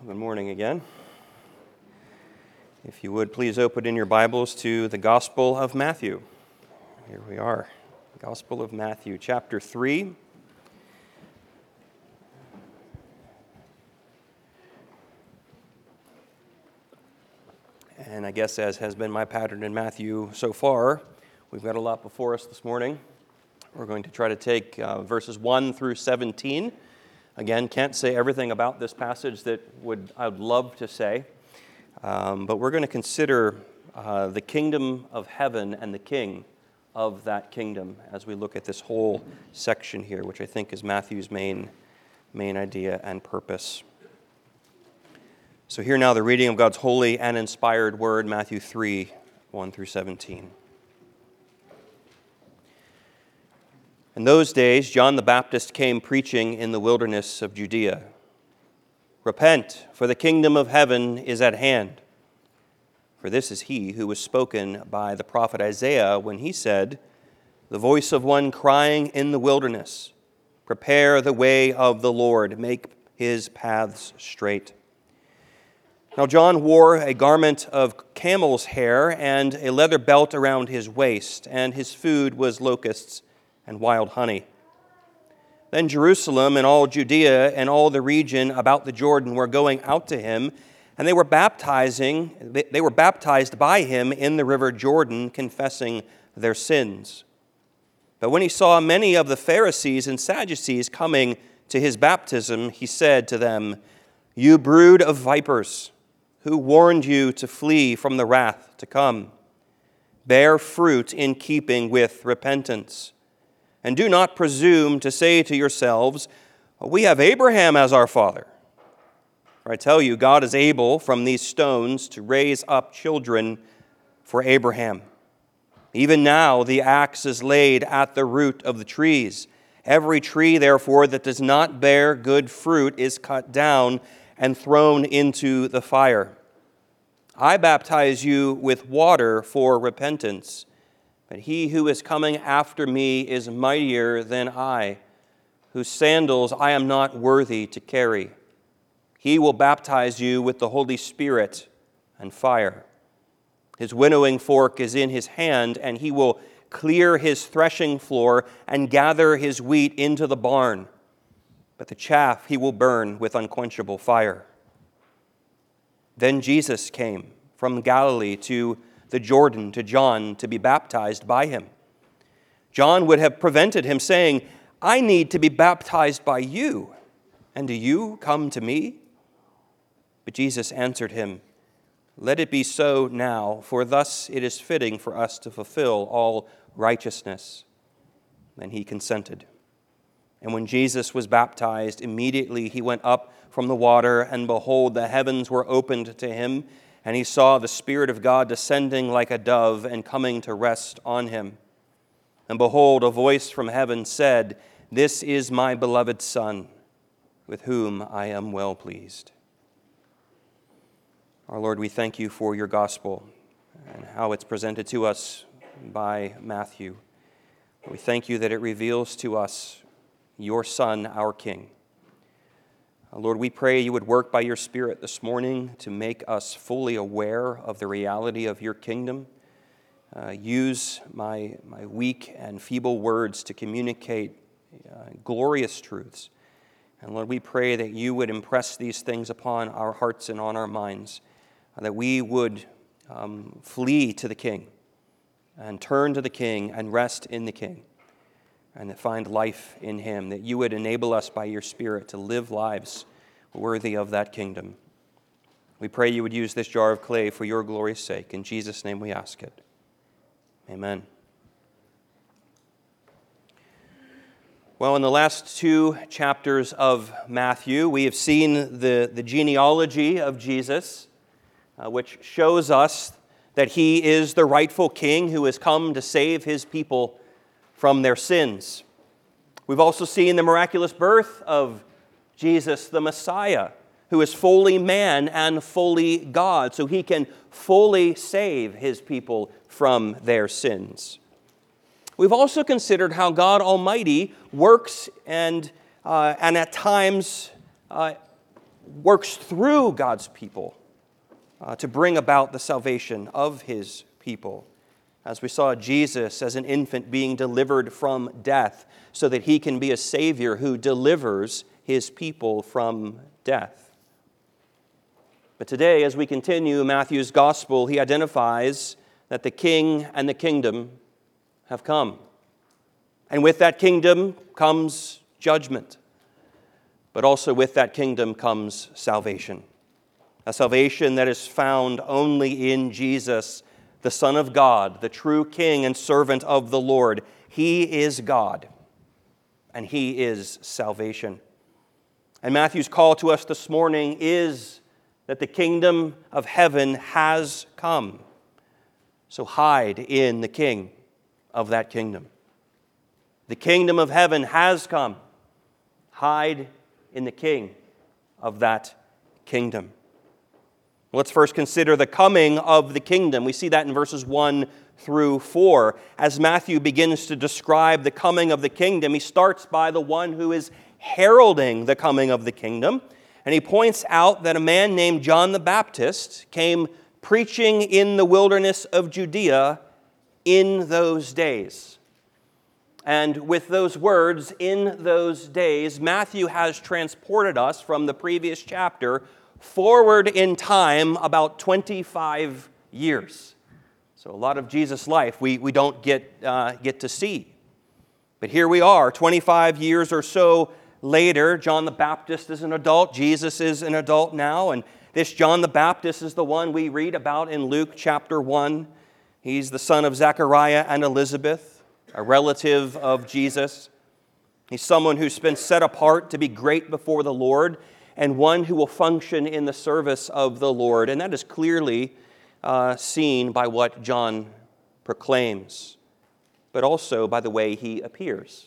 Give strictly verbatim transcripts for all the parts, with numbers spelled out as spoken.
Good morning again. If you would, please open in your Bibles to the Gospel of Matthew. Here we are, Gospel of Matthew, chapter three. And I guess, as has been my pattern in Matthew so far, we've got a lot before us this morning. We're going to try to take uh, verses one through seventeen. Again, can't say everything about this passage that would I would love to say, um, but we're going to consider uh, the kingdom of heaven and the king of that kingdom as we look at this whole section here, which I think is Matthew's main, main idea and purpose. So hear now the reading of God's holy and inspired word, Matthew three, one through seventeen. In those days, John the Baptist came preaching in the wilderness of Judea. Repent, for the kingdom of heaven is at hand. For this is he who was spoken by the prophet Isaiah when he said, the voice of one crying in the wilderness, prepare the way of the Lord, make his paths straight. Now John wore a garment of camel's hair and a leather belt around his waist, and his food was locusts and wild honey. Then Jerusalem and all Judea and all the region about the Jordan were going out to him, and they were baptizing, they were baptized by him in the river Jordan, confessing their sins. But when he saw many of the Pharisees and Sadducees coming to his baptism, he said to them, you brood of vipers, who warned you to flee from the wrath to come? Bear fruit in keeping with repentance. And do not presume to say to yourselves, we have Abraham as our father. For I tell you, God is able from these stones to raise up children for Abraham. Even now the axe is laid at the root of the trees. Every tree, therefore, that does not bear good fruit is cut down and thrown into the fire. I baptize you with water for repentance. But he who is coming after me is mightier than I, whose sandals I am not worthy to carry. He will baptize you with the Holy Spirit and fire. His winnowing fork is in his hand, and he will clear his threshing floor and gather his wheat into the barn. But the chaff he will burn with unquenchable fire. Then Jesus came from Galilee to the Jordan to John to be baptized by him. John would have prevented him, saying, I need to be baptized by you, and do you come to me? But Jesus answered him, let it be so now, for thus it is fitting for us to fulfill all righteousness. And he consented. And when Jesus was baptized, immediately he went up from the water, and behold, the heavens were opened to him, and he saw the Spirit of God descending like a dove and coming to rest on him. And behold, a voice from heaven said, this is my beloved Son, with whom I am well pleased. Our Lord, we thank you for your gospel and how it's presented to us by Matthew. We thank you that it reveals to us your Son, our King. Lord, we pray you would work by your Spirit this morning to make us fully aware of the reality of your kingdom. Uh, use my, my weak and feeble words to communicate uh, glorious truths. And Lord, we pray that you would impress these things upon our hearts and on our minds, uh, that we would um, flee to the King and turn to the King and rest in the King, and that find life in him, that you would enable us by your Spirit to live lives worthy of that kingdom. We pray you would use this jar of clay for your glory's sake. In Jesus' name we ask it. Amen. Well, in the last two chapters of Matthew, we have seen the, the genealogy of Jesus, uh, which shows us that he is the rightful king who has come to save his people from their sins. We've also seen the miraculous birth of Jesus, the Messiah, who is fully man and fully God, so he can fully save his people from their sins. We've also considered how God Almighty works and, uh, and at times uh, works through God's people uh, to bring about the salvation of his people. As we saw Jesus as an infant being delivered from death so that he can be a Savior who delivers his people from death. But today, as we continue Matthew's gospel, he identifies that the king and the kingdom have come. And with that kingdom comes judgment. But also with that kingdom comes salvation. A salvation that is found only in Jesus, the Son of God, the true King and servant of the Lord. He is God, and he is salvation. And Matthew's call to us this morning is that the kingdom of heaven has come. So hide in the King of that kingdom. The kingdom of heaven has come. Hide in the King of that kingdom. Let's first consider the coming of the kingdom. We see that in verses one through four. As Matthew begins to describe the coming of the kingdom, he starts by the one who is heralding the coming of the kingdom. And he points out that a man named John the Baptist came preaching in the wilderness of Judea in those days. And with those words, in those days, Matthew has transported us from the previous chapter forward in time about twenty-five years. So a lot of Jesus' life we, we don't get, uh, get to see. But here we are, twenty-five years or so later. John the Baptist is an adult. Jesus is an adult now. And this John the Baptist is the one we read about in Luke chapter one. He's the son of Zechariah and Elizabeth, a relative of Jesus. He's someone who's been set apart to be great before the Lord and one who will function in the service of the Lord. And that is clearly uh, seen by what John proclaims, but also by the way he appears.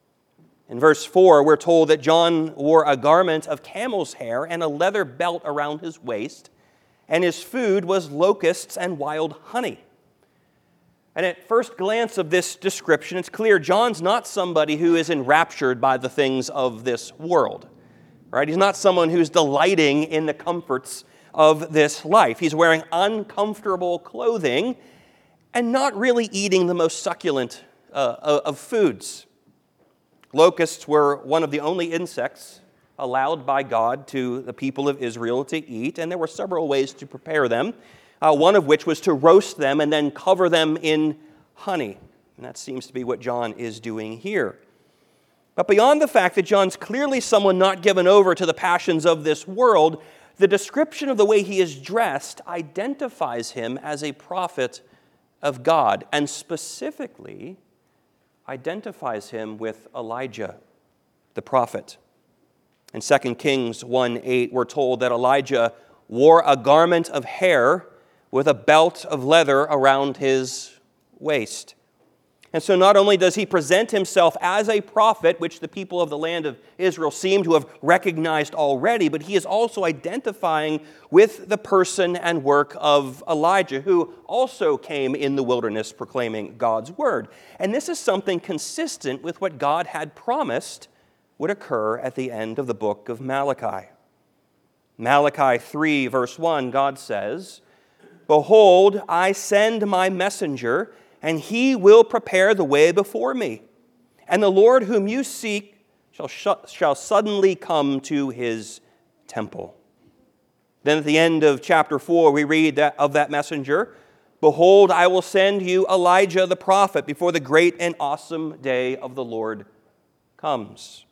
In verse four, we're told that John wore a garment of camel's hair and a leather belt around his waist, and his food was locusts and wild honey. And at first glance of this description, it's clear John's not somebody who is enraptured by the things of this world. Right? He's not someone who's delighting in the comforts of this life. He's wearing uncomfortable clothing and not really eating the most succulent uh, of foods. Locusts were one of the only insects allowed by God to the people of Israel to eat, and there were several ways to prepare them, uh, one of which was to roast them and then cover them in honey. And that seems to be what John is doing here. But beyond the fact that John's clearly someone not given over to the passions of this world, the description of the way he is dressed identifies him as a prophet of God, and specifically identifies him with Elijah, the prophet. In Second Kings one eight, we're told that Elijah wore a garment of hair with a belt of leather around his waist. And so not only does he present himself as a prophet, which the people of the land of Israel seem to have recognized already, but he is also identifying with the person and work of Elijah, who also came in the wilderness proclaiming God's word. And this is something consistent with what God had promised would occur at the end of the book of Malachi. Malachi three, verse one, God says, "Behold, I send my messenger, and he will prepare the way before me. And the Lord whom you seek shall, sh- shall suddenly come to his temple." Then at the end of chapter four, we read that of that messenger, "Behold, I will send you Elijah the prophet before the great and awesome day of the Lord comes."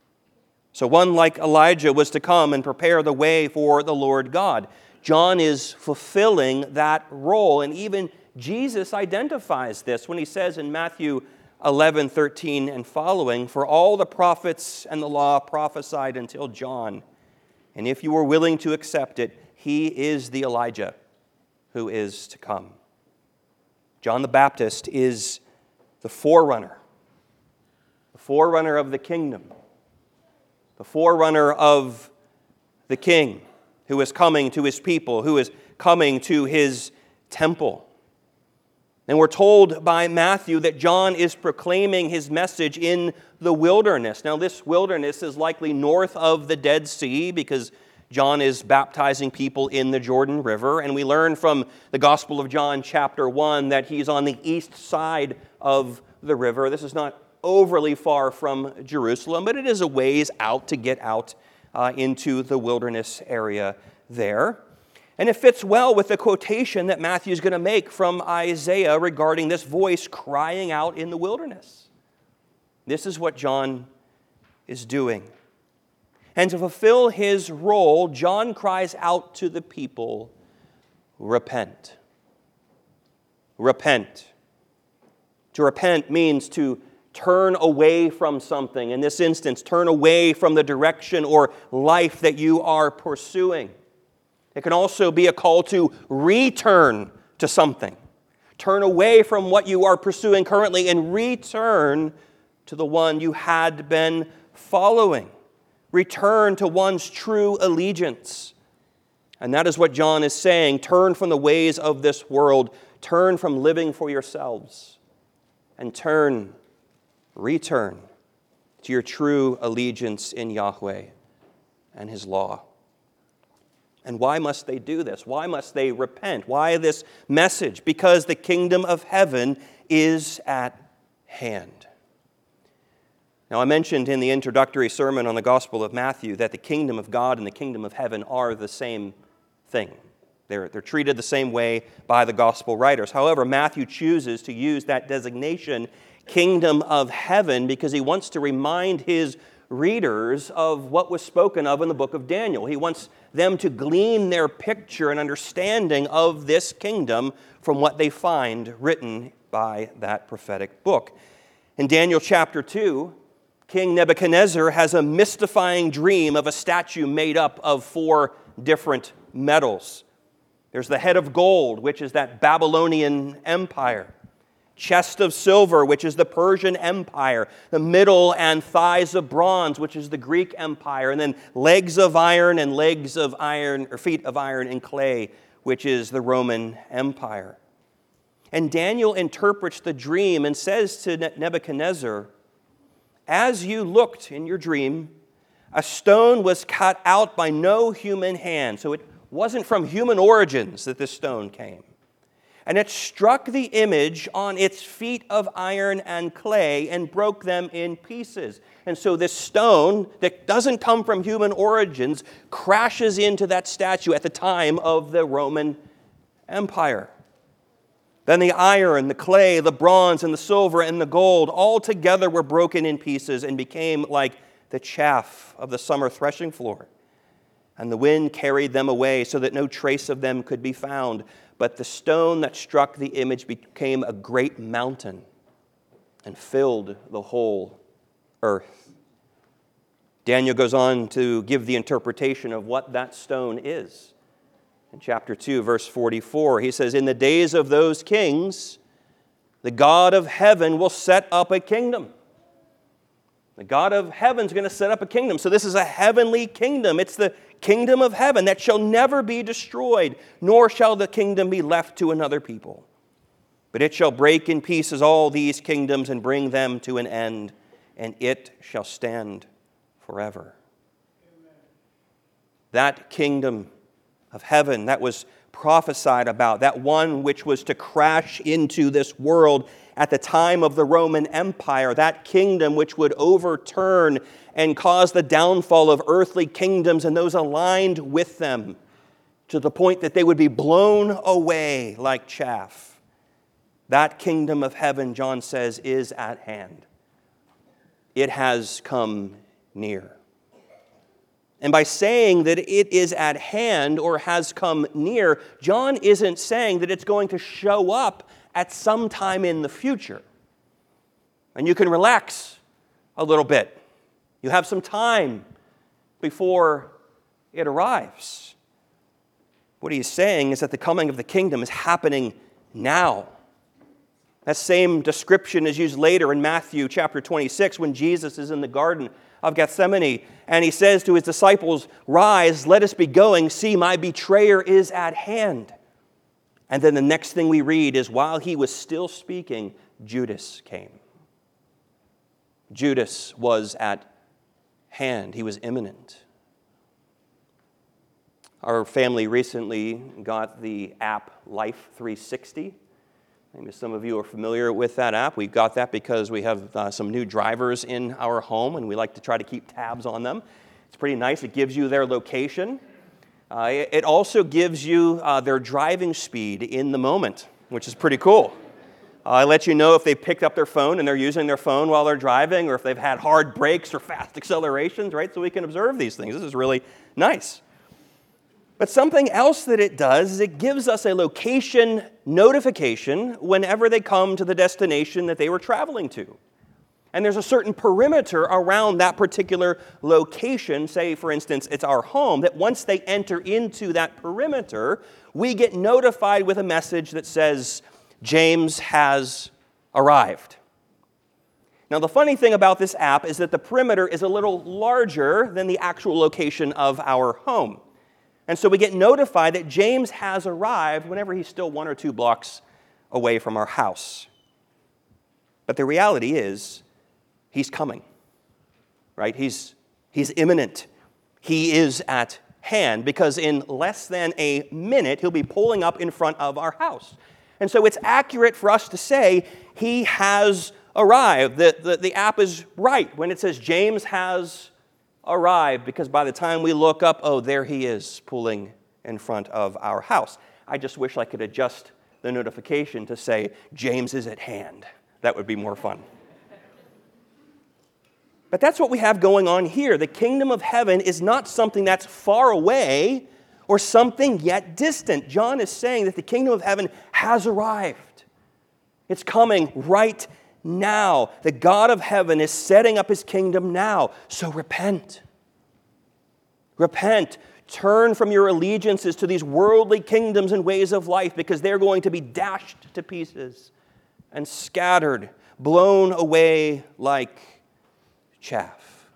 So one like Elijah was to come and prepare the way for the Lord God. John is fulfilling that role, and even Jesus identifies this when he says in Matthew eleven thirteen and following, "For all the prophets and the law prophesied until John. And if you were willing to accept it, he is the Elijah who is to come." John the Baptist is the forerunner, the forerunner of the kingdom, the forerunner of the king who is coming to his people, who is coming to his temple. And we're told by Matthew that John is proclaiming his message in the wilderness. Now, this wilderness is likely north of the Dead Sea because John is baptizing people in the Jordan River, and we learn from the Gospel of John chapter one that he's on the east side of the river. This is not overly far from Jerusalem, but it is a ways out to get out uh, into the wilderness area there. And it fits well with the quotation that Matthew is going to make from Isaiah regarding this voice crying out in the wilderness. This is what John is doing. And to fulfill his role, John cries out to the people, repent. Repent. To repent means to turn away from something. In this instance, turn away from the direction or life that you are pursuing. It can also be a call to return to something. Turn away from what you are pursuing currently and return to the one you had been following. Return to one's true allegiance. And that is what John is saying. Turn from the ways of this world. Turn from living for yourselves. And turn, return to your true allegiance in Yahweh and His law. And why must they do this? Why must they repent? Why this message? Because the kingdom of heaven is at hand. Now, I mentioned in the introductory sermon on the Gospel of Matthew that the kingdom of God and the kingdom of heaven are the same thing. They're, they're treated the same way by the Gospel writers. However, Matthew chooses to use that designation, kingdom of heaven, because he wants to remind his readers of what was spoken of in the book of Daniel. He wants them to glean their picture and understanding of this kingdom from what they find written by that prophetic book. In Daniel chapter two, King Nebuchadnezzar has a mystifying dream of a statue made up of four different metals. There's the head of gold, which is that Babylonian empire. Chest of silver, which is the Persian Empire. The middle and thighs of bronze, which is the Greek Empire. And then legs of iron and legs of iron, or feet of iron and clay, which is the Roman Empire. And Daniel interprets the dream and says to Nebuchadnezzar, as you looked in your dream, a stone was cut out by no human hand. So it wasn't from human origins that this stone came. And it struck the image on its feet of iron and clay and broke them in pieces. And so this stone that doesn't come from human origins crashes into that statue at the time of the Roman Empire. Then the iron, the clay, the bronze, and the silver, and the gold all together were broken in pieces and became like the chaff of the summer threshing floor. And the wind carried them away so that no trace of them could be found. But the stone that struck the image became a great mountain and filled the whole earth. Daniel goes on to give the interpretation of what that stone is. In chapter two, verse forty-four, he says, in the days of those kings, the God of heaven will set up a kingdom. The God of heaven is going to set up a kingdom. So this is a heavenly kingdom. It's the kingdom of heaven that shall never be destroyed, nor shall the kingdom be left to another people. But it shall break in pieces all these kingdoms and bring them to an end, and it shall stand forever. Amen. That kingdom of heaven that was prophesied about, that one which was to crash into this world at the time of the Roman Empire, that kingdom which would overturn and cause the downfall of earthly kingdoms and those aligned with them to the point that they would be blown away like chaff. That kingdom of heaven, John says, is at hand. It has come near. And by saying that it is at hand or has come near, John isn't saying that it's going to show up at some time in the future. And you can relax a little bit. You have some time before it arrives. What he's saying is that the coming of the kingdom is happening now. That same description is used later in Matthew chapter twenty-six when Jesus is in the Garden of Gethsemane and he says to his disciples, rise, let us be going. See, my betrayer is at hand. And then the next thing we read is while he was still speaking, Judas came. Judas was at hand. He was imminent. Our family recently got the app Life three sixty. Maybe some of you are familiar with that app. We got that because we have uh, some new drivers in our home, and we like to try to keep tabs on them. It's pretty nice. It gives you their location. Uh, it, it also gives you uh, their driving speed in the moment, which is pretty cool. Uh, it lets you know if they picked up their phone and they're using their phone while they're driving, or if they've had hard brakes or fast accelerations, right? So we can observe these things. This is really nice. But something else that it does is it gives us a location notification whenever they come to the destination that they were traveling to. And there's a certain perimeter around that particular location. Say, for instance, it's our home, that once they enter into that perimeter, we get notified with a message that says, James has arrived. Now, the funny thing about this app is that the perimeter is a little larger than the actual location of our home. And so we get notified that James has arrived whenever he's still one or two blocks away from our house. But the reality is, he's coming, right? He's, he's imminent. He is at hand, because in less than a minute, he'll be pulling up in front of our house. And so it's accurate for us to say he has arrived. The, the, the app is right when it says James has arrived, because by the time we look up, oh, there he is pulling in front of our house. I just wish I could adjust the notification to say James is at hand. That would be more fun. But that's what we have going on here. The kingdom of heaven is not something that's far away or something yet distant. John is saying that the kingdom of heaven has arrived. It's coming right now. The God of heaven is setting up his kingdom now. So repent. Repent. Turn from your allegiances to these worldly kingdoms and ways of life, because they're going to be dashed to pieces and scattered, blown away like chaff.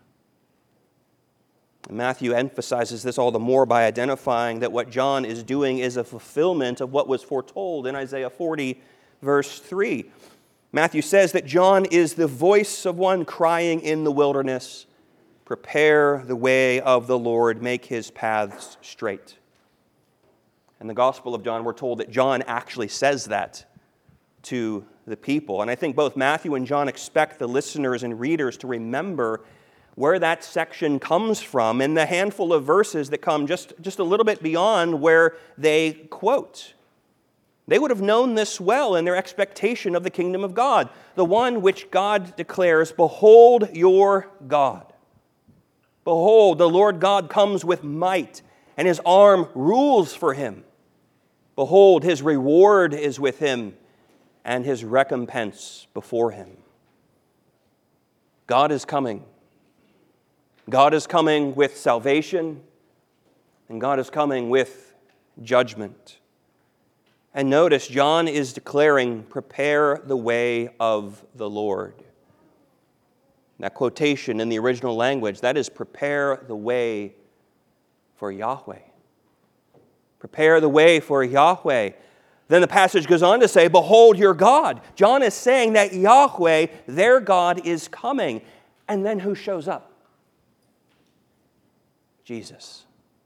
Matthew emphasizes this all the more by identifying that what John is doing is a fulfillment of what was foretold in Isaiah forty, verse three. Matthew says that John is the voice of one crying in the wilderness, prepare the way of the Lord, make his paths straight. In the Gospel of John, we're told that John actually says that to the people. And I think both Matthew and John expect the listeners and readers to remember where that section comes from and the handful of verses that come just, just a little bit beyond where they quote. They would have known this well in their expectation of the kingdom of God, the one which God declares, behold your God. Behold, the Lord God comes with might, and his arm rules for him. Behold, his reward is with him, and his recompense before him. God is coming. God is coming with salvation, and God is coming with judgment. And notice, John is declaring, prepare the way of the Lord. That quotation in the original language, that is, prepare the way for Yahweh. Prepare the way for Yahweh. Then the passage goes on to say, behold your God. John is saying that Yahweh, their God, is coming. And then who shows up? Jesus.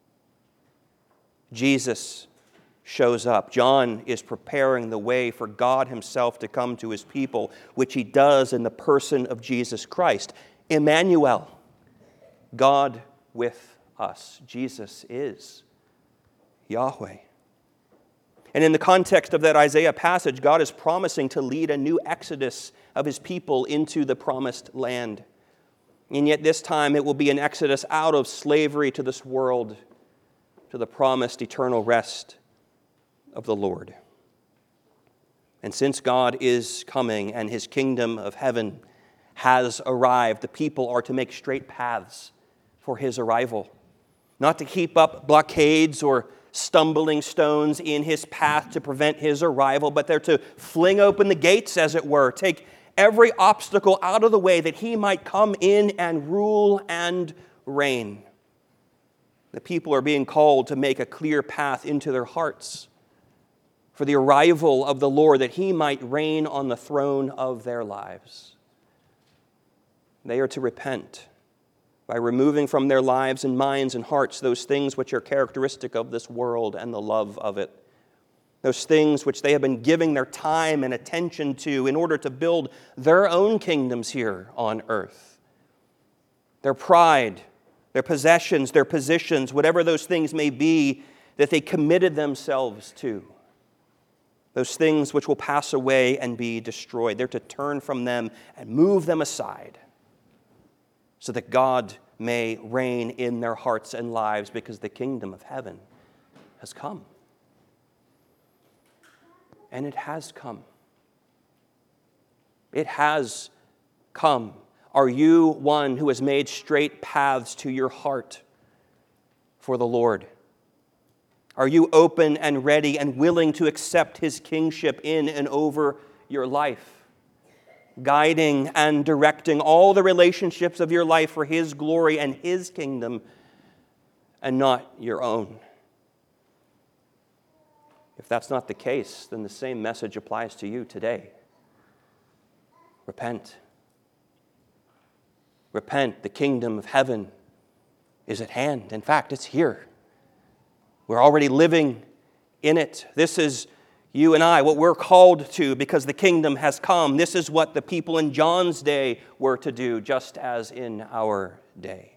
Jesus shows up. John is preparing the way for God himself to come to his people, which he does in the person of Jesus Christ. Emmanuel, God with us. Jesus is Yahweh. And in the context of that Isaiah passage, God is promising to lead a new exodus of his people into the promised land. And yet this time it will be an exodus out of slavery to this world, to the promised eternal rest of the Lord. And since God is coming and his kingdom of heaven has arrived, the people are to make straight paths for his arrival, not to keep up blockades or stumbling stones in his path to prevent his arrival, but they're to fling open the gates, as it were, take every obstacle out of the way that he might come in and rule and reign. The people are being called to make a clear path into their hearts for the arrival of the Lord, that he might reign on the throne of their lives. They are to repent by removing from their lives and minds and hearts those things which are characteristic of this world and the love of it. Those things which they have been giving their time and attention to in order to build their own kingdoms here on earth. Their pride, their possessions, their positions, whatever those things may be that they committed themselves to. Those things which will pass away and be destroyed. They're to turn from them and move them aside so that God may reign in their hearts and lives, because the kingdom of heaven has come. And it has come. It has come. Are you one who has made straight paths to your heart for the Lord? Are you open and ready and willing to accept His kingship in and over your life, guiding and directing all the relationships of your life for His glory and His kingdom and not your own? If that's not the case, then the same message applies to you today. Repent. Repent. The kingdom of heaven is at hand. In fact, it's here. We're already living in it. This is you and I, what we're called to, because the kingdom has come. This is what the people in John's day were to do, just as in our day.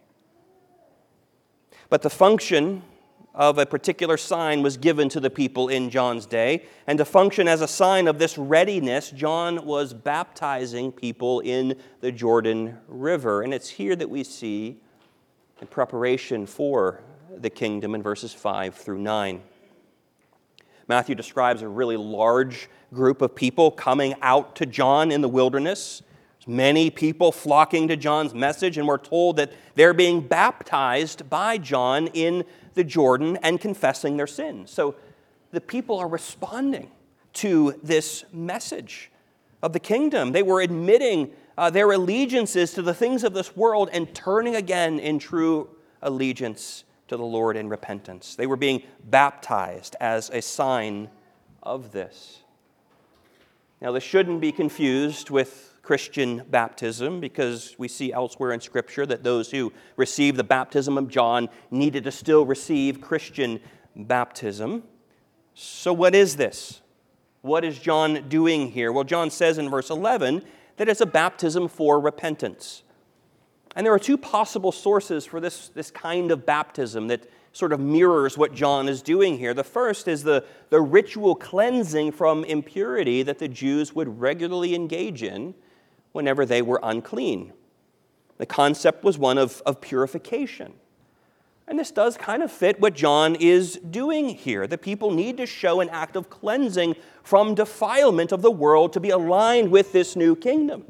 But the function of a particular sign was given to the people in John's day, and to function as a sign of this readiness, John was baptizing people in the Jordan River. And it's here that we see in preparation for the kingdom in verses five through nine. Matthew describes a really large group of people coming out to John in the wilderness. There's many people flocking to John's message, and we're told that they're being baptized by John in the Jordan and confessing their sins. So the people are responding to this message of the kingdom. They were admitting uh, their allegiances to the things of this world and turning again in true allegiance to the Lord in repentance. They were being baptized as a sign of this. Now, this shouldn't be confused with Christian baptism, because we see elsewhere in Scripture that those who received the baptism of John needed to still receive Christian baptism. So what is this? What is John doing here? Well, John says in verse eleven that it's a baptism for repentance. And there are two possible sources for this, this kind of baptism that sort of mirrors what John is doing here. The first is the, the ritual cleansing from impurity that the Jews would regularly engage in whenever they were unclean. The concept was one of, of purification. And this does kind of fit what John is doing here. The people need to show an act of cleansing from defilement of the world to be aligned with this new kingdom.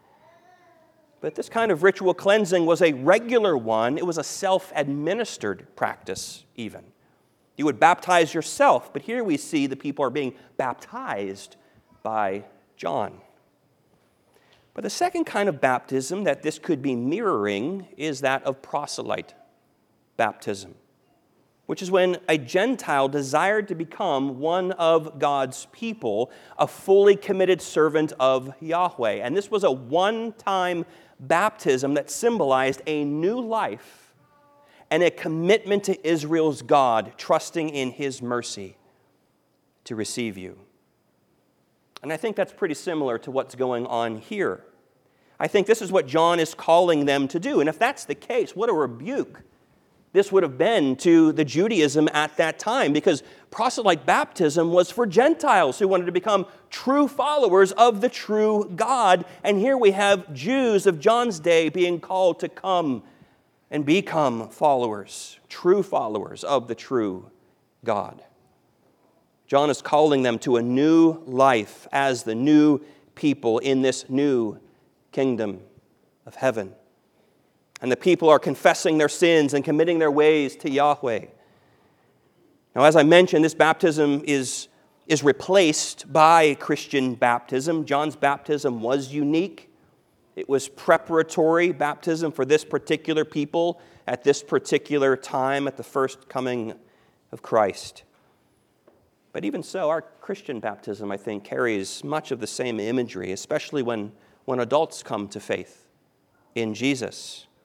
But this kind of ritual cleansing was a regular one. It was a self-administered practice, even. You would baptize yourself, but here we see the people are being baptized by John. But the second kind of baptism that this could be mirroring is that of proselyte baptism, which is when a Gentile desired to become one of God's people, a fully committed servant of Yahweh. And this was a one-time baptism that symbolized a new life and a commitment to Israel's God, trusting in His mercy to receive you. And I think that's pretty similar to what's going on here. I think this is what John is calling them to do. And if that's the case, what a rebuke this would have been to the Judaism at that time, because proselyte baptism was for Gentiles who wanted to become true followers of the true God. And here we have Jews of John's day being called to come and become followers, true followers of the true God. John is calling them to a new life as the new people in this new kingdom of heaven. And the people are confessing their sins and committing their ways to Yahweh. Now, as I mentioned, this baptism is, is replaced by Christian baptism. John's baptism was unique. It was preparatory baptism for this particular people at this particular time at the first coming of Christ. But even so, our Christian baptism, I think, carries much of the same imagery, especially when, when adults come to faith in Jesus.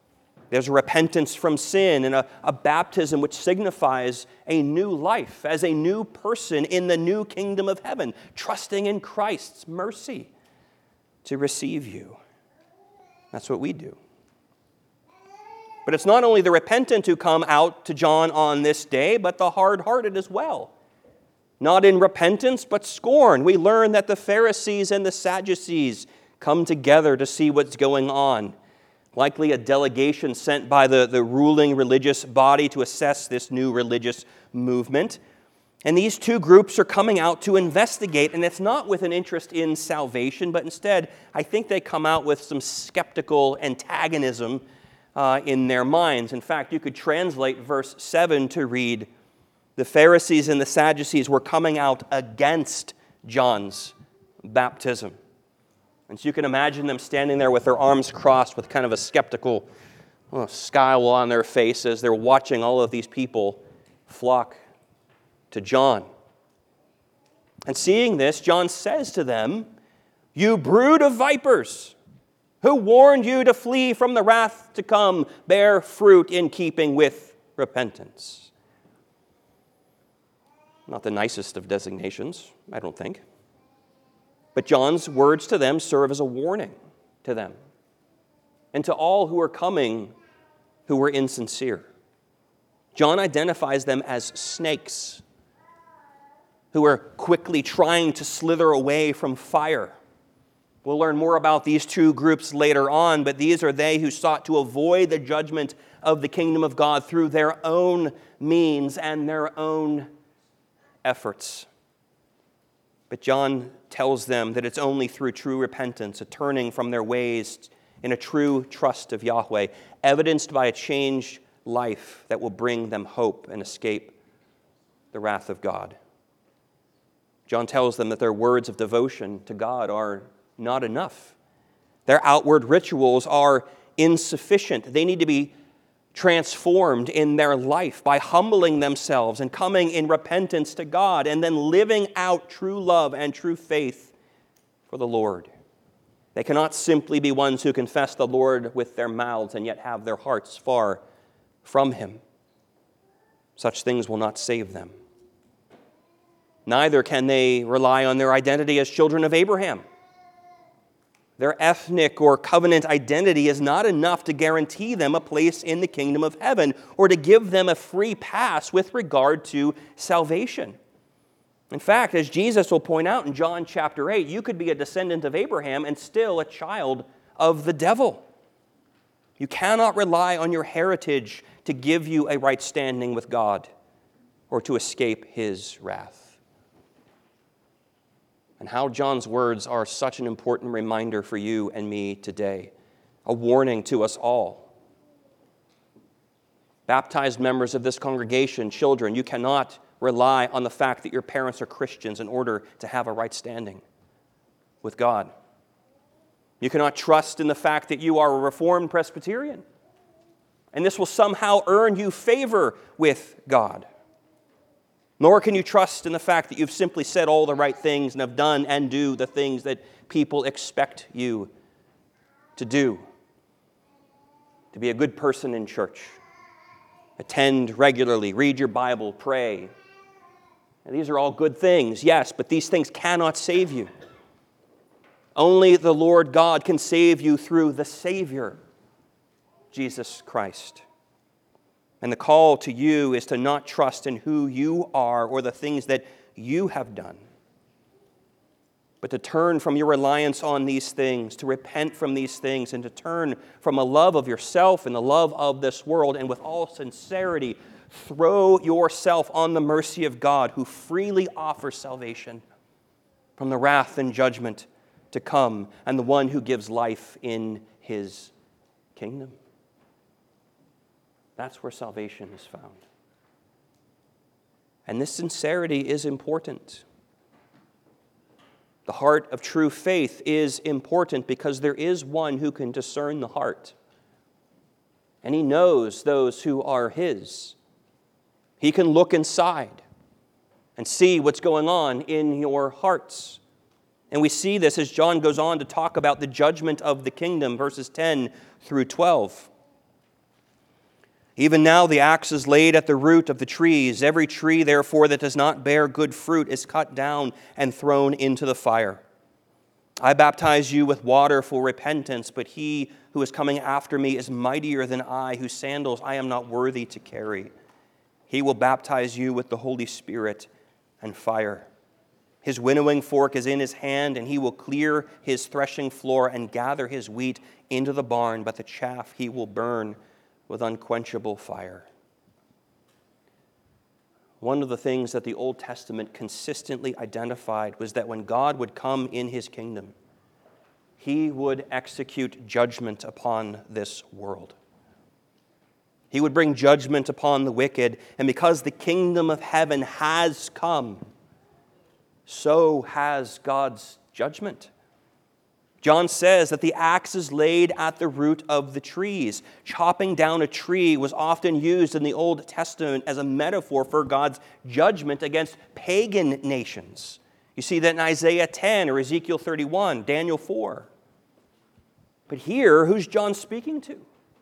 There's a repentance from sin and a, a baptism which signifies a new life as a new person in the new kingdom of heaven, trusting in Christ's mercy to receive you. That's what we do. But it's not only the repentant who come out to John on this day, but the hard-hearted as well. Not in repentance, but scorn. We learn that the Pharisees and the Sadducees come together to see what's going on. Likely a delegation sent by the, the ruling religious body to assess this new religious movement. And these two groups are coming out to investigate, and it's not with an interest in salvation, but instead, I think they come out with some skeptical antagonism uh, in their minds. In fact, you could translate verse seven to read, the Pharisees and the Sadducees were coming out against John's baptism. And so you can imagine them standing there with their arms crossed with kind of a skeptical well, scowl on their face as they're watching all of these people flock to John. And seeing this, John says to them, "You brood of vipers, who warned you to flee from the wrath to come, bear fruit in keeping with repentance." Not the nicest of designations, I don't think. But John's words to them serve as a warning to them and to all who are coming who were insincere. John identifies them as snakes who are quickly trying to slither away from fire. We'll learn more about these two groups later on, but these are they who sought to avoid the judgment of the kingdom of God through their own means and their own efforts. But John tells them that it's only through true repentance, a turning from their ways in a true trust of Yahweh, evidenced by a changed life, that will bring them hope and escape the wrath of God. John tells them that their words of devotion to God are not enough. Their outward rituals are insufficient. They need to be transformed in their life by humbling themselves and coming in repentance to God and then living out true love and true faith for the Lord. They cannot simply be ones who confess the Lord with their mouths and yet have their hearts far from Him. Such things will not save them. Neither can they rely on their identity as children of Abraham. Their ethnic or covenant identity is not enough to guarantee them a place in the kingdom of heaven or to give them a free pass with regard to salvation. In fact, as Jesus will point out in John chapter eight, you could be a descendant of Abraham and still a child of the devil. You cannot rely on your heritage to give you a right standing with God or to escape His wrath. And how John's words are such an important reminder for you and me today, a warning to us all. Baptized members of this congregation, children, you cannot rely on the fact that your parents are Christians in order to have a right standing with God. You cannot trust in the fact that you are a Reformed Presbyterian, and this will somehow earn you favor with God. Nor can you trust in the fact that you've simply said all the right things and have done and do the things that people expect you to do. To be a good person in church. Attend regularly, read your Bible, pray. And these are all good things, yes, but these things cannot save you. Only the Lord God can save you through the Savior, Jesus Christ. And the call to you is to not trust in who you are or the things that you have done, but to turn from your reliance on these things, to repent from these things, and to turn from a love of yourself and the love of this world, and with all sincerity, throw yourself on the mercy of God, who freely offers salvation from the wrath and judgment to come, and the one who gives life in His kingdom. That's where salvation is found. And this sincerity is important. The heart of true faith is important because there is one who can discern the heart. And He knows those who are His. He can look inside and see what's going on in your hearts. And we see this as John goes on to talk about the judgment of the kingdom, verses ten through twelve. Even now the axe is laid at the root of the trees. Every tree, therefore, that does not bear good fruit is cut down and thrown into the fire. I baptize you with water for repentance, but he who is coming after me is mightier than I, whose sandals I am not worthy to carry. He will baptize you with the Holy Spirit and fire. His winnowing fork is in his hand, and he will clear his threshing floor and gather his wheat into the barn, but the chaff he will burn with unquenchable fire. One of the things that the Old Testament consistently identified was that when God would come in his kingdom, he would execute judgment upon this world. He would bring judgment upon the wicked, and because the kingdom of heaven has come, so has God's judgment. John says that the axe is laid at the root of the trees. Chopping down a tree was often used in the Old Testament as a metaphor for God's judgment against pagan nations. You see that in Isaiah ten or Ezekiel thirty-one, Daniel four. But here, who's John speaking to?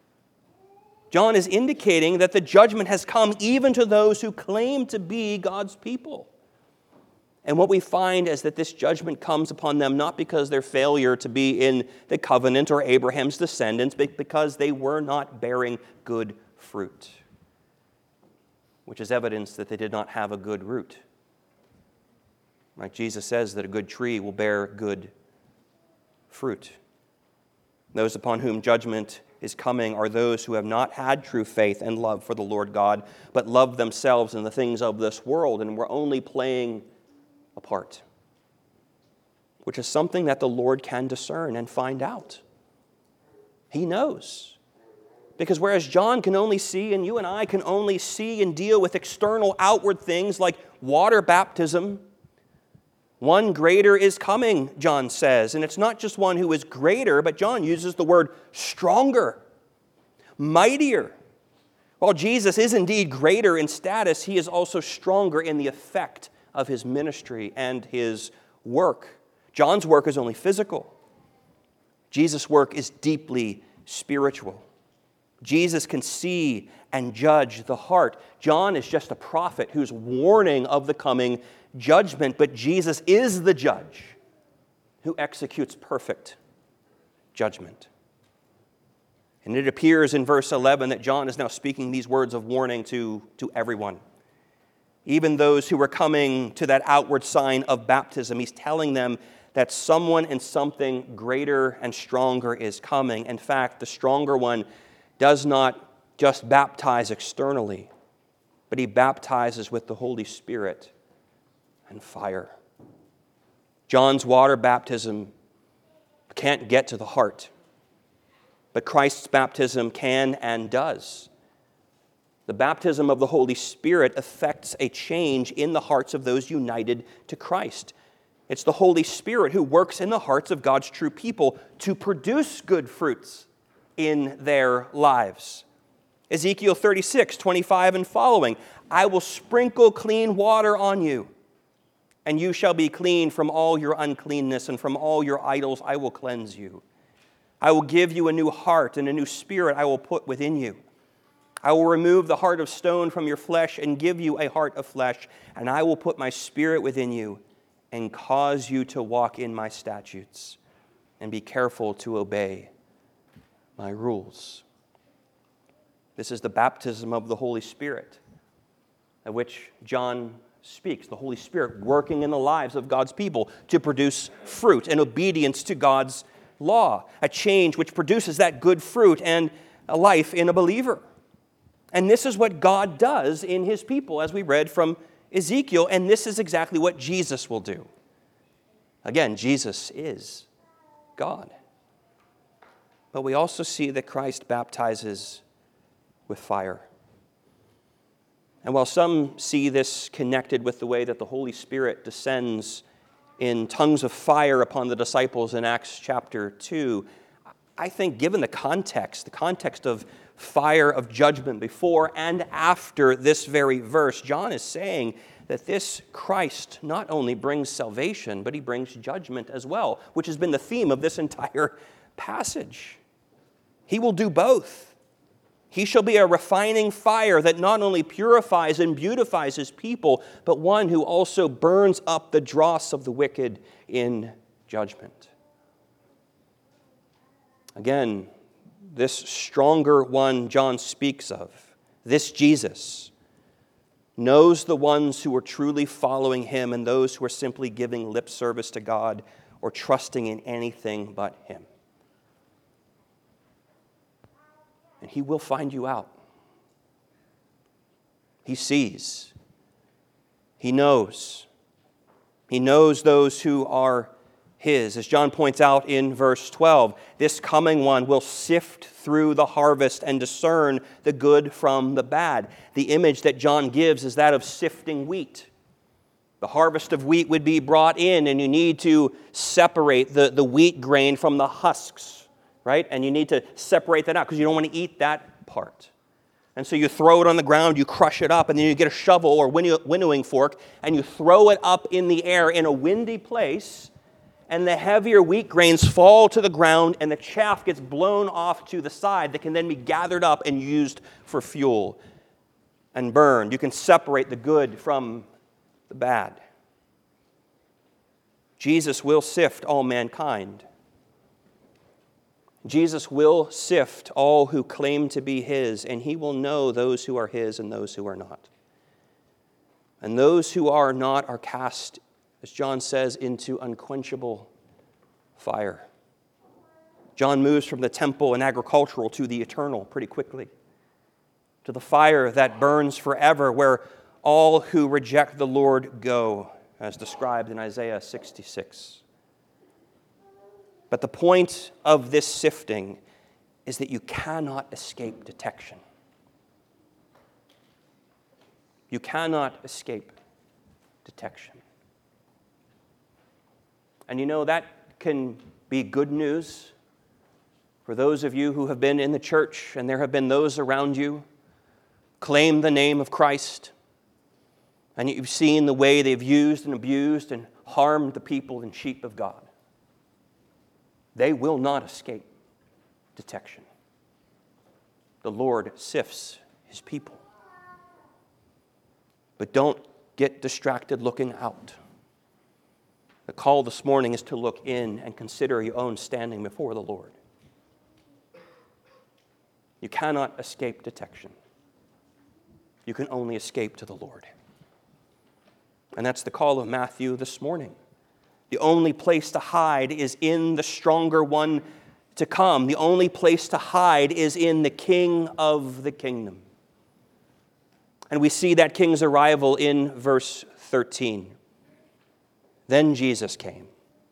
John is indicating that the judgment has come even to those who claim to be God's people. And what we find is that this judgment comes upon them not because their failure to be in the covenant or Abraham's descendants, but because they were not bearing good fruit, which is evidence that they did not have a good root. Right? Jesus says that a good tree will bear good fruit. Those upon whom judgment is coming are those who have not had true faith and love for the Lord God, but love themselves and the things of this world, and were only playing apart, which is something that the Lord can discern and find out. He knows. Because whereas John can only see, and you and I can only see and deal with external, outward things like water baptism, one greater is coming, John says. And it's not just one who is greater, but John uses the word stronger, mightier. While Jesus is indeed greater in status, he is also stronger in the effect of his ministry and his work. John's work is only physical. Jesus' work is deeply spiritual. Jesus can see and judge the heart. John is just a prophet who's warning of the coming judgment, but Jesus is the judge who executes perfect judgment. And it appears in verse eleven that John is now speaking these words of warning to, to everyone. Even those who were coming to that outward sign of baptism, he's telling them that someone and something greater and stronger is coming. In fact, the stronger one does not just baptize externally, but he baptizes with the Holy Spirit and fire. John's water baptism can't get to the heart, but Christ's baptism can and does. The baptism of the Holy Spirit affects a change in the hearts of those united to Christ. It's the Holy Spirit who works in the hearts of God's true people to produce good fruits in their lives. Ezekiel thirty-six, twenty-five and following, I will sprinkle clean water on you, and you shall be clean from all your uncleanness, and from all your idols I will cleanse you. I will give you a new heart, and a new spirit I will put within you. I will remove the heart of stone from your flesh and give you a heart of flesh, and I will put my spirit within you and cause you to walk in my statutes and be careful to obey my rules. This is the baptism of the Holy Spirit, of which John speaks, the Holy Spirit working in the lives of God's people to produce fruit and obedience to God's law, a change which produces that good fruit and a life in a believer. And this is what God does in his people, as we read from Ezekiel, and this is exactly what Jesus will do. Again, Jesus is God. But we also see that Christ baptizes with fire. And while some see this connected with the way that the Holy Spirit descends in tongues of fire upon the disciples in Acts chapter two, I think given the context, the context of fire of judgment before and after this very verse, John is saying that this Christ not only brings salvation, but he brings judgment as well, which has been the theme of this entire passage. He will do both. He shall be a refining fire that not only purifies and beautifies his people, but one who also burns up the dross of the wicked in judgment. Again, this stronger one John speaks of, this Jesus, knows the ones who are truly following him and those who are simply giving lip service to God or trusting in anything but him. And he will find you out. He sees. He knows. He knows those who are his. As John points out in verse twelve, this coming one will sift through the harvest and discern the good from the bad. The image that John gives is that of sifting wheat. The harvest of wheat would be brought in, and you need to separate the, the wheat grain from the husks, right? And you need to separate that out because you don't want to eat that part. And so you throw it on the ground, you crush it up, and then you get a shovel or winnowing fork, and you throw it up in the air in a windy place, and the heavier wheat grains fall to the ground, and the chaff gets blown off to the side that can then be gathered up and used for fuel and burned. You can separate the good from the bad. Jesus will sift all mankind. Jesus will sift all who claim to be his, and he will know those who are his and those who are not. And those who are not are cast, as John says, into unquenchable fire. John moves from the temple and agricultural to the eternal pretty quickly, to the fire that burns forever, where all who reject the Lord go, as described in Isaiah sixty-six. But the point of this sifting is that you cannot escape detection. You cannot escape detection. And you know, that can be good news for those of you who have been in the church and there have been those around you claim the name of Christ, and you've seen the way they've used and abused and harmed the people and sheep of God. They will not escape detection. The Lord sifts his people. But don't get distracted looking out. The call this morning is to look in and consider your own standing before the Lord. You cannot escape detection. You can only escape to the Lord. And that's the call of Matthew this morning. The only place to hide is in the stronger one to come. The only place to hide is in the King of the kingdom. And we see that King's arrival in verse thirteen. Then Jesus came.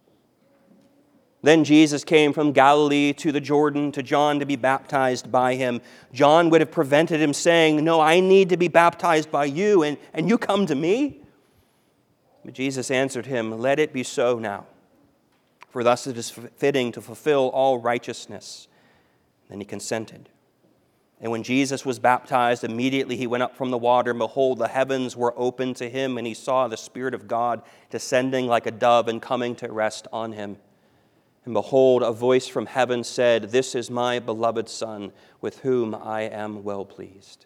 Then Jesus came from Galilee to the Jordan to John to be baptized by him. John would have prevented him saying, "No, I need to be baptized by you, and, and you come to me?" But Jesus answered him, "Let it be so now, for thus it is fitting to fulfill all righteousness." Then he consented. And when Jesus was baptized, immediately he went up from the water, and behold, the heavens were opened to him, and he saw the Spirit of God descending like a dove and coming to rest on him. And behold, a voice from heaven said, "This is my beloved Son, with whom I am well pleased."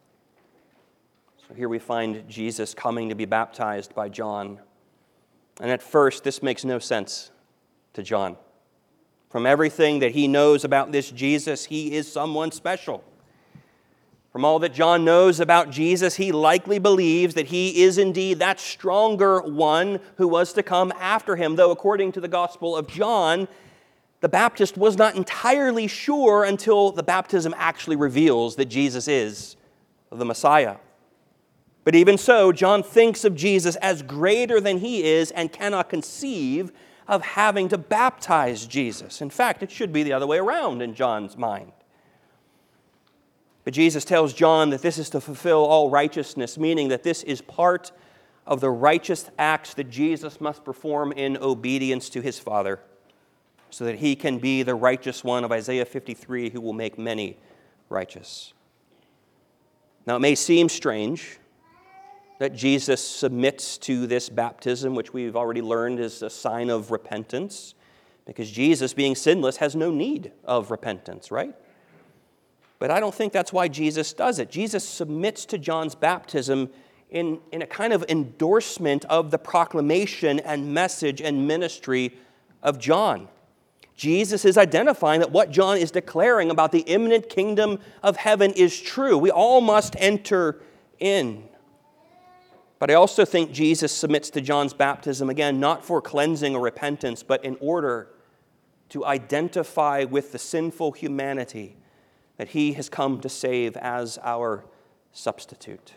So here we find Jesus coming to be baptized by John. And at first, this makes no sense to John. From everything that he knows about this Jesus, he is someone special. From all that John knows about Jesus, he likely believes that he is indeed that stronger one who was to come after him, though according to the Gospel of John, the Baptist was not entirely sure until the baptism actually reveals that Jesus is the Messiah. But even so, John thinks of Jesus as greater than he is and cannot conceive of having to baptize Jesus. In fact, it should be the other way around in John's mind. But Jesus tells John that this is to fulfill all righteousness, meaning that this is part of the righteous acts that Jesus must perform in obedience to his Father, so that he can be the righteous one of Isaiah fifty-three who will make many righteous. Now, it may seem strange that Jesus submits to this baptism, which we've already learned is a sign of repentance, because Jesus, being sinless, has no need of repentance, right? But I don't think that's why Jesus does it. Jesus submits to John's baptism in, in a kind of endorsement of the proclamation and message and ministry of John. Jesus is identifying that what John is declaring about the imminent kingdom of heaven is true. We all must enter in. But I also think Jesus submits to John's baptism, again, not for cleansing or repentance, but in order to identify with the sinful humanity that he has come to save as our substitute.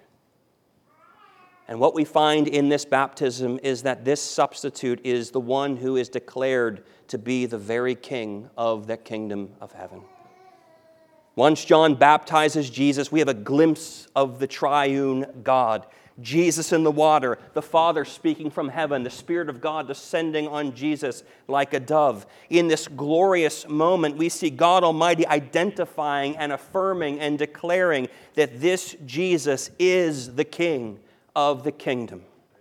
And what we find in this baptism is that this substitute is the one who is declared to be the very king of the kingdom of heaven. Once John baptizes Jesus, we have a glimpse of the triune God. Jesus in the water, the Father speaking from heaven, the Spirit of God descending on Jesus like a dove. In this glorious moment, we see God Almighty identifying and affirming and declaring that this Jesus is the King of the kingdom.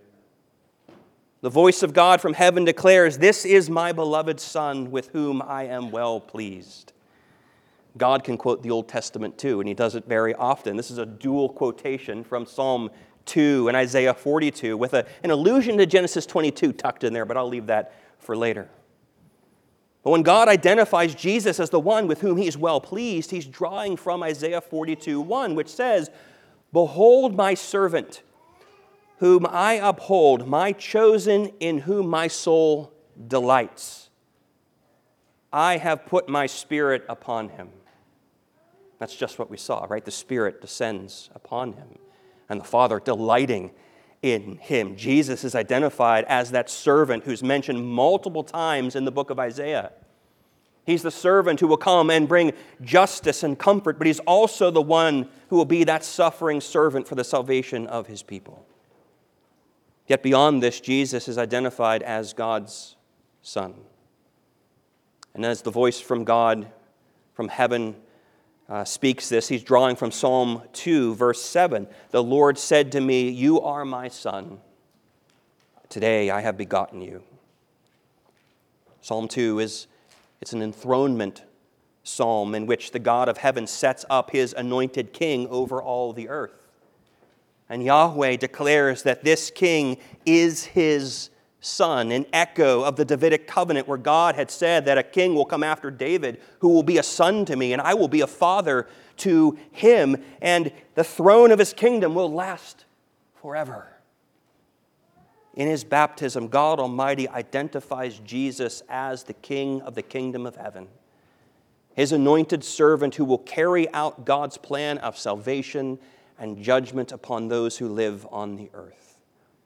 The voice of God from heaven declares, "This is my beloved Son, with whom I am well pleased." God can quote the Old Testament too, and he does it very often. This is a dual quotation from Psalm two and Isaiah forty-two, with a, an allusion to Genesis twenty-two tucked in there, but I'll leave that for later. But when God identifies Jesus as the one with whom he is well pleased, he's drawing from Isaiah forty-two one, which says, "Behold my servant, whom I uphold, my chosen, in whom my soul delights. I have put my Spirit upon him." That's just what we saw, right? The Spirit descends upon him, and the Father delighting in him. Jesus is identified as that servant who's mentioned multiple times in the book of Isaiah. He's the servant who will come and bring justice and comfort, but he's also the one who will be that suffering servant for the salvation of his people. Yet beyond this, Jesus is identified as God's Son. And as the voice from God, from heaven, uh, speaks this, he's drawing from Psalm two, verse seven. "The Lord said to me, 'You are my Son. Today I have begotten you.'" Psalm two is it's an enthronement psalm in which the God of heaven sets up his anointed king over all the earth. And Yahweh declares that this king is his son, an echo of the Davidic covenant where God had said that a king will come after David who will be a son to me, and I will be a father to him, and the throne of his kingdom will last forever. In his baptism, God Almighty identifies Jesus as the King of the kingdom of heaven, his anointed servant who will carry out God's plan of salvation and judgment upon those who live on the earth.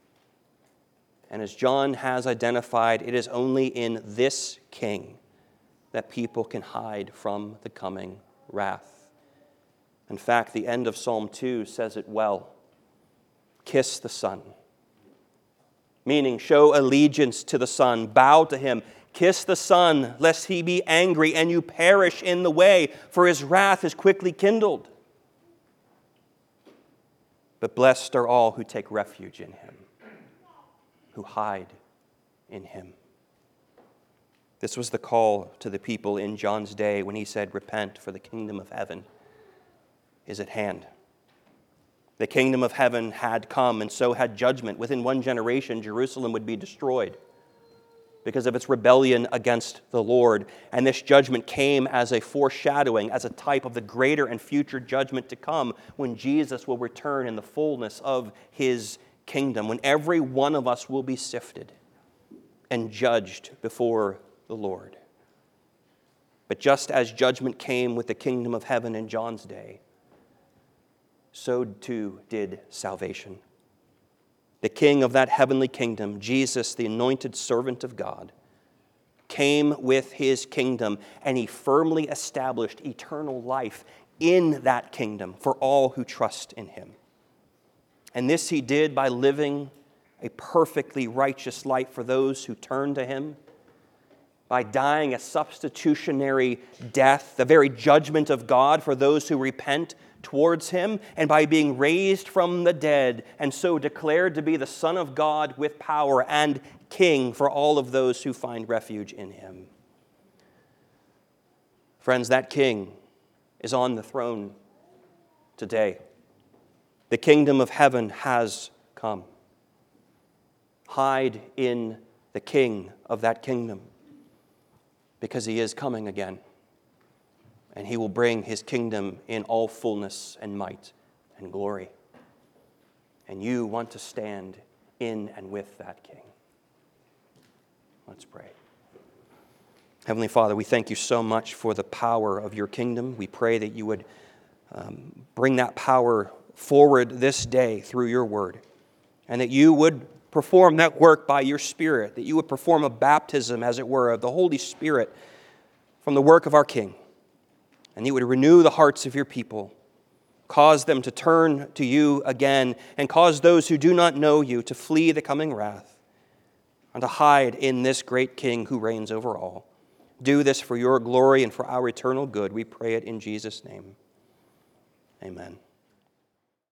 And as John has identified, it is only in this king that people can hide from the coming wrath. In fact, the end of Psalm two says it well. "Kiss the Son," meaning show allegiance to the Son, bow to him. "Kiss the Son, lest he be angry and you perish in the way, for his wrath is quickly kindled. But blessed are all who take refuge in him, who hide in him." This was the call to the people in John's day when he said, "Repent, for the kingdom of heaven is at hand." The kingdom of heaven had come, and so had judgment. Within one generation, Jerusalem would be destroyed because of its rebellion against the Lord. And this judgment came as a foreshadowing, as a type of the greater and future judgment to come when Jesus will return in the fullness of his kingdom, when every one of us will be sifted and judged before the Lord. But just as judgment came with the kingdom of heaven in John's day, so too did salvation. The king of that heavenly kingdom, Jesus, the anointed servant of God, came with his kingdom, and he firmly established eternal life in that kingdom for all who trust in him. And this he did by living a perfectly righteous life for those who turn to him, by dying a substitutionary death, the very judgment of God for those who repent towards him, and by being raised from the dead and so declared to be the Son of God with power and King for all of those who find refuge in him. Friends, that King is on the throne today. The kingdom of heaven has come. Hide in the King of that kingdom, because he is coming again, and he will bring his kingdom in all fullness and might and glory. And you want to stand in and with that King. Let's pray. Heavenly Father, we thank you so much for the power of your kingdom. We pray that you would um, bring that power forward this day through your word, and that you would perform that work by your Spirit, that you would perform a baptism, as it were, of the Holy Spirit from the work of our King, and you would renew the hearts of your people, cause them to turn to you again, and cause those who do not know you to flee the coming wrath and to hide in this great King who reigns over all. Do this for your glory and for our eternal good. We pray it in Jesus' name. Amen.